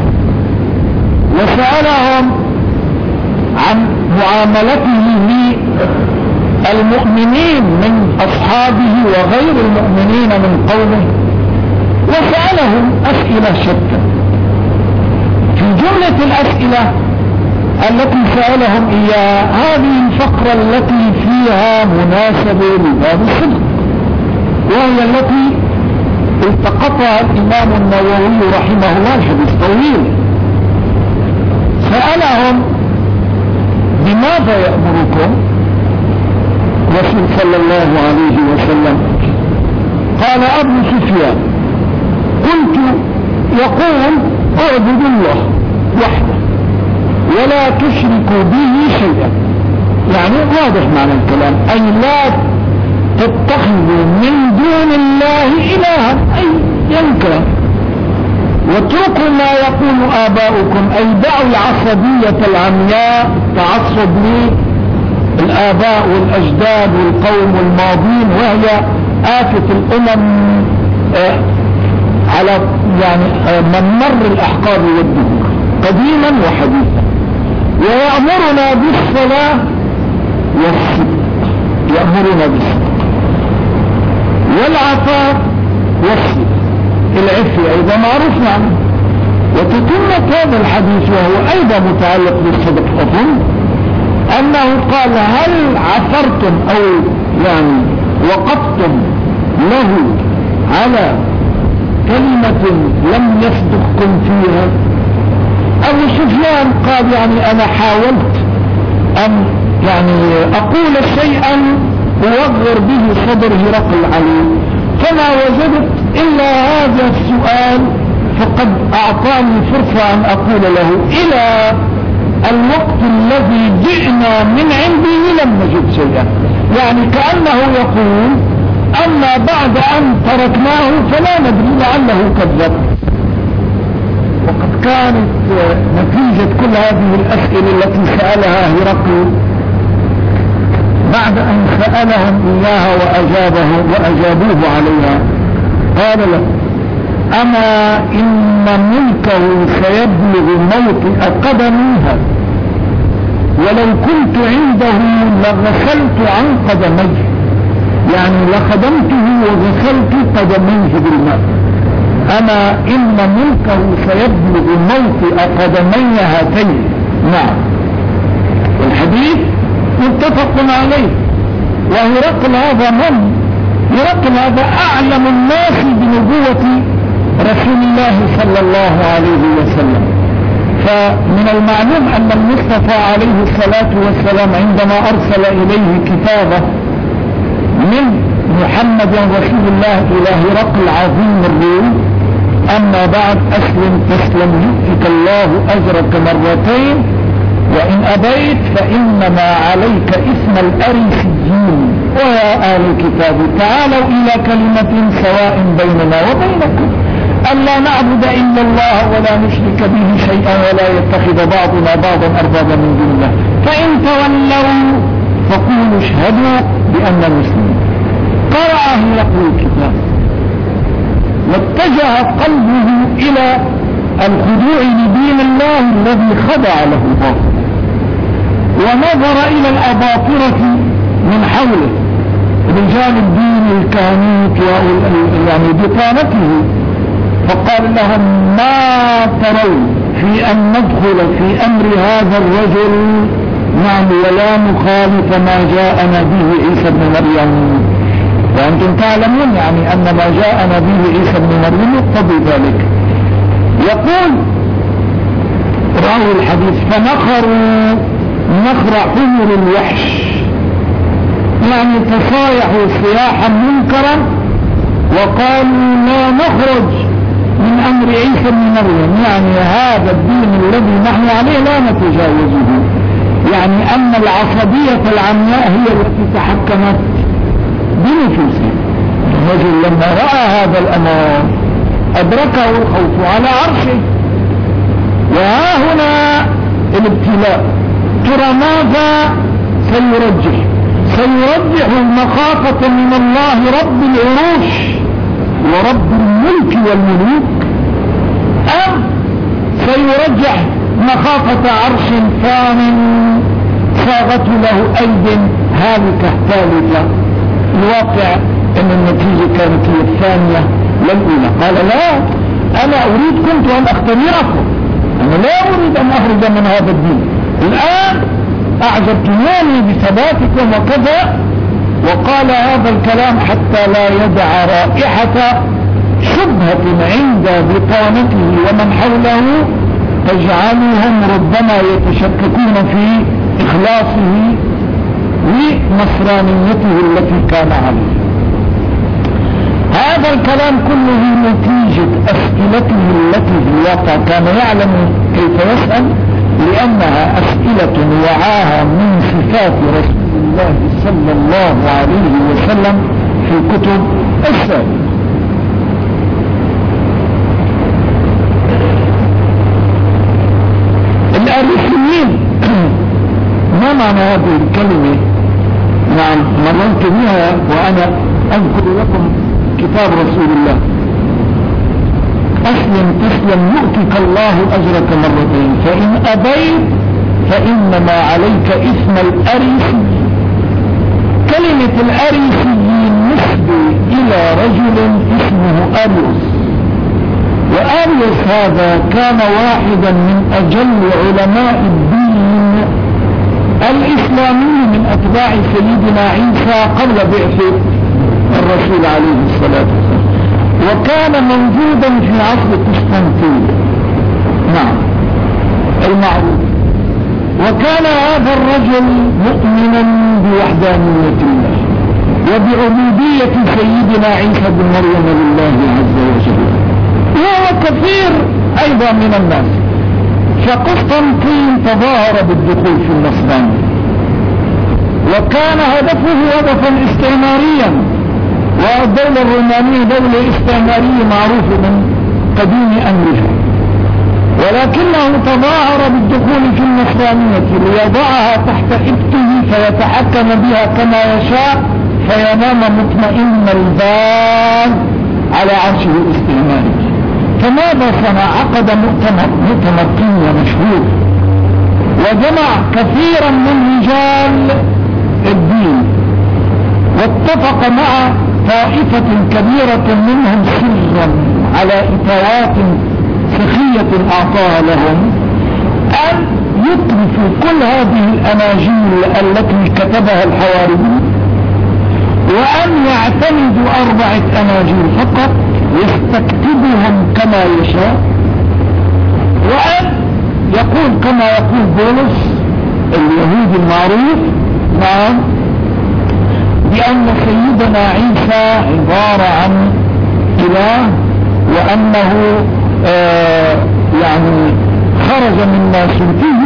وسألهم عن معاملته للمؤمنين من أصحابه وغير المؤمنين من قومه، وسألهم أسئلة شتى. في جملة الأسئلة التي سألهم إياها هذه الفقرة التي فيها مناسبة لباب الصدق، وهي التي التقطها الإمام النووي رحمه الله، الحديث طويل. سألهم: بماذا يأمركم رسول صلى الله عليه وسلم؟ قال أبو سفيان: قلت يقول اعبدوا الله وحده ولا تشركوا به شيئا. يعني واضح معنى الكلام، أي لا تتخذوا من دون الله إلها أي ينكر، واتركوا ما يقول آباؤكم، أي دعوا العصبية العمياء، تعصب للآباء والأجداد والقوم الماضين، وهي آفة الأمم آه على يعني آه ممر الأحقاب والدهور قديما وحديثا. ويأمرنا بالصلاة والصدق، يأمرنا بالصدق والعفاف والصدق، العفة أيضا معروف عنه. وتتمة هذا الحديث وهو أيضا متعلق بالصدق أظن أنه قال هل عثرتم أو يعني وقفتم له على كلمة لم يصدقكم فيها؟ أبو سفيان قال يعني أنا حاولت أن يعني أقول شيئا أوغر به صدر هرقل عليه، فما وجدت إلا هذا السؤال، فقد أعطاني فرصة أن أقول له إلى الوقت الذي جئنا من عنده لم نجد شيئا. يعني كأنه يقول أما بعد أن تركناه فلا ندري لعله كذب. وقد كانت نتيجة كل هذه الأسئلة التي سألها هرقل بعد أن سألهم إياها وأجابه وأجابوه عليها، قال له أما إن ملكه سيبلغ موطئ قدميها، ولو كنت عنده لغسلت عن قدميه، يعني لخدمته وغسلت قدميه بالماء. أما إن ملكه سيبلغ موطئ قدمي هاتين. نعم، الحديث متفق عليه. وهرقل هذا من؟ هرقل هذا أعلم الناس بنبوة رسول الله صلى الله عليه وسلم. فمن المعلوم أن المصطفى عليه الصلاة والسلام عندما أرسل إليه كتابه من محمد رسول الله إلى هرقل عظيم الروم: أما بعد أسلم تسلم يؤتك الله أجرك مرتين، وإن أبيت فإنما عليك إثم الأريسيين. ويا أهل الكتاب تعالوا إلى كلمة سواء بيننا وبينكم ألا نعبد إلا الله ولا نشرك به شيئا ولا يتخذ بعضنا بعضا أربابا من دون الله، فإن تولوا فقولوا اشهدوا بأننا مسلمون. قرأ هرقل الكتاب واتجه قلبه إلى الخضوع لدين الله الذي خضع له باطل، ونظر إلى الأباطرة من حوله رجال الدين الكهنوت يعني بطانته، فقال لهم: ما ترون في أن ندخل في أمر هذا الرجل؟ نعم، ولا نخالف ما جاءنا به عيسى بن مريم، وأنتم تعلمون يعني أن ما جاءنا به عيسى بن مريم يقتضي ذلك. يقول راوي الحديث: فنخروا نخر حمر الوحش، يعني تصايحوا صياحا منكرا وقالوا لا نخرج من أمر عيسى بن مريم، يعني هذا الدين الذي نحن عليه لا نتجاوزه. يعني أن العصبية العمياء هي التي تحكمت بنفوسه. الرجل لما رأى هذا الأمر أدركه الخوف على عرشه. وها هنا الابتلاء، ترى ماذا سيرجح؟ سيرجح المخافة من الله رب العروش ورب الملك والملوك، أم سيرجح مخافة عرش فان صاغته له أيد هالكة ثالثة؟ الواقع أن النتيجة كانت هي الثانية للأولى. قال: لا، أنا أريد كنت أن أختبركم، أنا لا أريد أن أخرج من هذا الدين، الآن أعجبتموني بثباتكم وكذا. وقال هذا الكلام حتى لا يدع رائحة شبهة عند بطانته ومن حوله تجعلهم ربما يتشككون في إخلاصه ونصرانيته التي كان عليه. هذا الكلام كله نتيجة أسئلته التي في الواقع كان يعلم كيف يسأل، لأنها أسئلة وعاها من صفات رسول الله صلى الله عليه وسلم في الكتب السابقة. الأريسيين ما معنى هذه الكلمة؟ نعم مررت بها وأنا أذكر لكم كتاب رسول الله: أسلم تسلم يؤتك الله أجرك مرتين فإن أبيت فإنما عليك إثم الأريسي. كلمة الأريسي نسبة إلى رجل اسمه أريوس، وأريوس هذا كان واحدا من أجل علماء الدين الإسلامي من أتباع سيدنا عيسى قبل بعثة الرسول عليه الصلاة والسلام، وكان موجودا في عصر قسطنطين نعم المعروف. وكان هذا الرجل مؤمنا بوحدانية الله وبعبودية سيدنا عيسى بن مريم لله عز وجل، وهو كثير أيضا من الناس. فقسطنطين تظاهر بالدخول في النصرانية، وكان هدفه هدفا استعماريا، والدولة الرومانية دولة استعمارية معروفة من قديم أمرها، ولكنه تظاهر بالدخول في النصرانية ليضعها تحت إبته فيتحكم بها كما يشاء، فينام مطمئن البال على عرشه الاستعماري. فماذا صنع؟ عقد مؤتمر مؤتمر قمة مشهور، وجمع كثيرا من رجال الدين، واتفق مع طائفة كبيرة منهم سرا على إتاوات سخية أعطاها لهم أن يتركوا كل هذه الأناجيل التي كتبها الحواريون، وأن يعتمدوا أربعة أناجيل فقط يستكتبهم كما يشاء، وأن يقول كما يقول بولس اليهودي المعروف نعم بأن سيدنا عيسى عبارة عن إله، وأنه آه يعني خرج من ناسوته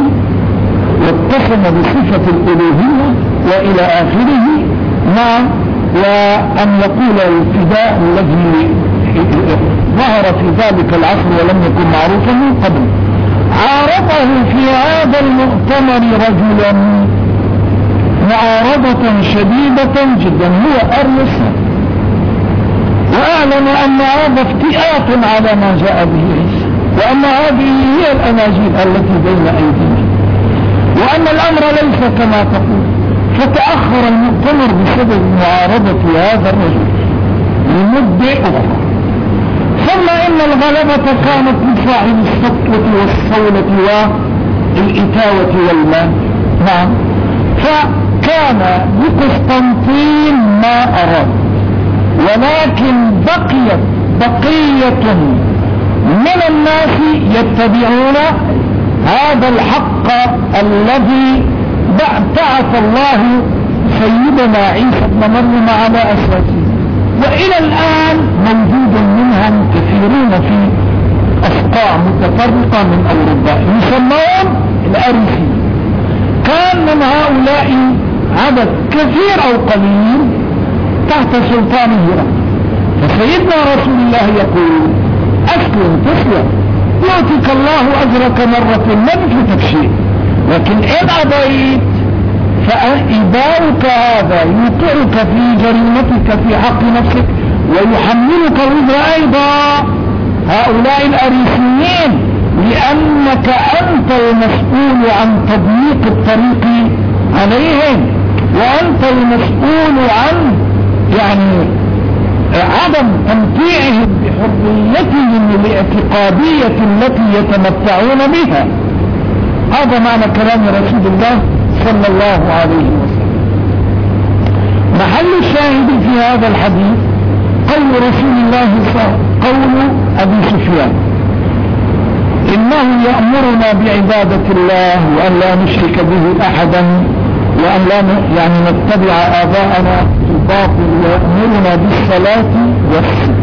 واتصم بصفة الألوهية وإلى آخره نعم، وأن يقول الفداء الذي ظهر في ذلك العصر ولم يكن معروفا من قبل. عارضه في هذا المؤتمر رجلا معارضة شديدة جدا هو أريوس، وأعلن أن هذا افتئات على ما جاء به عيسى، وأن هذه هي الأناجيل التي بين أيدينا، وأن الأمر ليس كما تقول. فتأخر المؤتمر بسبب معارضة هذا الرجل لمدة أخرى. ثم إن الغلبة كانت لصاحب السطوة والصولة والإتاوة والمال نعم. فكان لقسطنطين ما أراد، ولكن بقيت بقية من الناس يتبعون هذا الحق الذي بعث الله سيدنا عيسى بن مريم على أساسه، وإلى الآن موجود منهم كثيرون في أصقاع متفرقة من أوروبا يسمون الأريسي. كان من هؤلاء عدد كثير أو قليل تحت سلطان هرقل. فسيدنا رسول الله يقول أسلم تسلم يؤتك الله أجرك مرة، لم يفتك شيء، لكن إن أبيت فإباؤك هذا يوقعك في جريمتك في حق نفسك ويحملك وزر أيضا هؤلاء الأريسيين، لأنك أنت المسؤول عن تضييق الطريق عليهم، وأنت المسؤول عن يعني عدم تمتيعهم بحريتهم الاعتقادية التي يتمتعون بها. هذا معنى كلام رسول الله صلى الله عليه وسلم. محل الشاهد في هذا الحديث قول رسول الله صلى قول أبي سفيان إنه يأمرنا بعبادة الله وأن لا نشرك به أحدا وأن لا يعني نتبع آباءنا في الباطل ويأمرنا بالصلاة والصدق.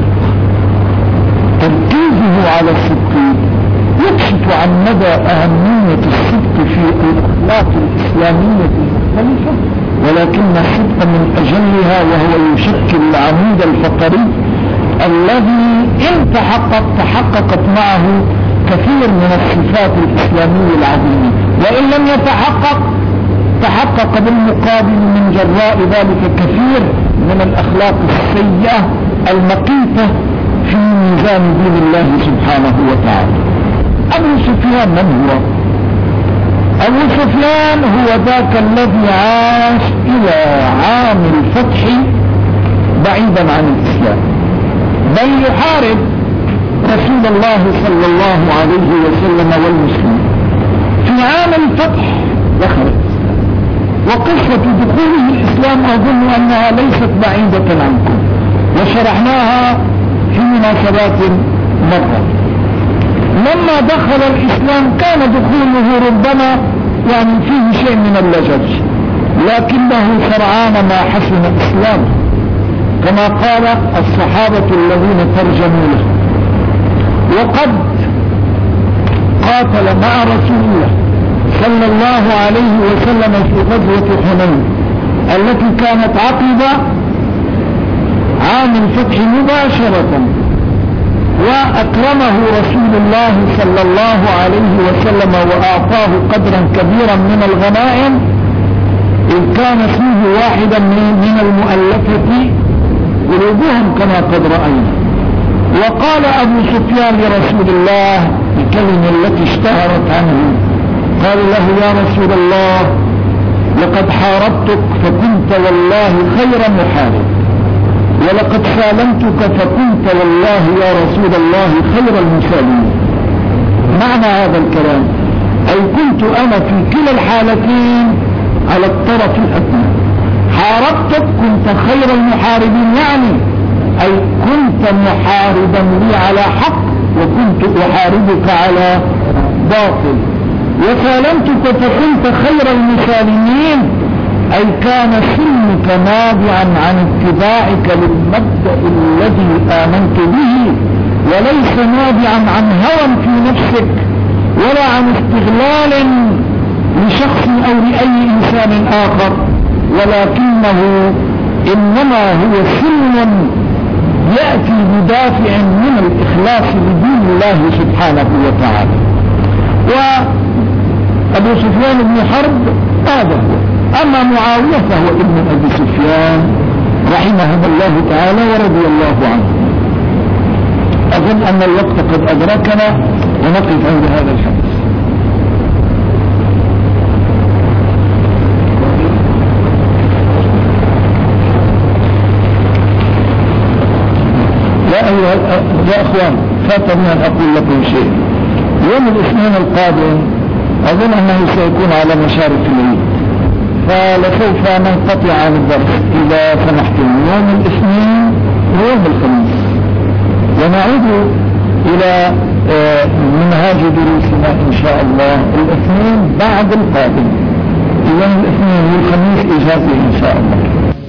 تركيزه على الصدق يكشف عن مدى أهمية الصدق في الأخلاق الإسلامية المختلفة، ولكن الصدق من أجلها وهو يشكل العمود الفقري الذي إن تحقق تحققت معه كثير من الصفات الإسلامية العظيمة، وإن لم يتحقق تحقق بالمقابل من جراء ذلك كثير من الأخلاق السيئة المقيتة في ميزان دين الله سبحانه وتعالى. أبو سفيان من هو؟ أبو سفيان هو ذاك الذي عاش إلى عام الفتح بعيدا عن الإسلام، بل يحارب رسول الله صلى الله عليه وسلم والمسلمين. في عام الفتح دخل، وقصة دخوله الإسلام أظن أنها ليست بعيدة عنكم وشرحناها في مناسبات مرة. لما دخل الإسلام كان دخوله ربما يعني فيه شيء من اللجج، لكنه سرعان ما حسن إسلامه كما قال الصحابة الذين ترجموا له. وقد قاتل مع رسول الله صلى الله عليه وسلم في غزوة حنين التي كانت عقب عام الفتح مباشرة، وأكرمه رسول الله صلى الله عليه وسلم وأعطاه قدرا كبيرا من الغنائم، إذ كان اسمه واحدا من المؤلفة قلوبهم كما قد رأينا. وقال أبو سفيان لرسول الله الكلمة التي اشتهرت عنه، قال له يا رسول الله لقد حاربتك فكنت والله خير محارب، ولقد سالمتك فكنت والله يا رسول الله خير المسالمين. معنى هذا الكلام أي كنت أنا في كلا الحالتين على الطرف الأدنى. حاربتك كنت خير المحاربين، يعني أي كنت محاربا لي على حق وكنت أحاربك على باطل. وسالمتك فكنت خير المسالمين، أي كان سلمك نابعا عن اتباعك للمبدأ الذي آمنت به، وليس نابعا عن هوى في نفسك ولا عن استغلال لشخص أو لأي إنسان آخر، ولكنه إنما هو سلم يأتي بدافع من الإخلاص لدين الله سبحانه وتعالى. وأبو سفيان بن حرب هذا هو. أما معاوية فهو ابن أبي سفيان رحمه الله تعالى ورضي الله عنه. أظن أن الوقت قد أدركنا ونقف عند هذا الحديث. يا أيها يا أخوان، فاتني أن أقول لكم شيء. يوم الاثنين القادم أظن أنه سيكون على مشارف العيد، فلسوف ننقطع عن الدرس إذا سمحتم يوم الاثنين ويوم الخميس، ونعود إلى منهاج دروسنا إن شاء الله الاثنين بعد القادم. يوم الاثنين والخميس إجازة إن شاء الله.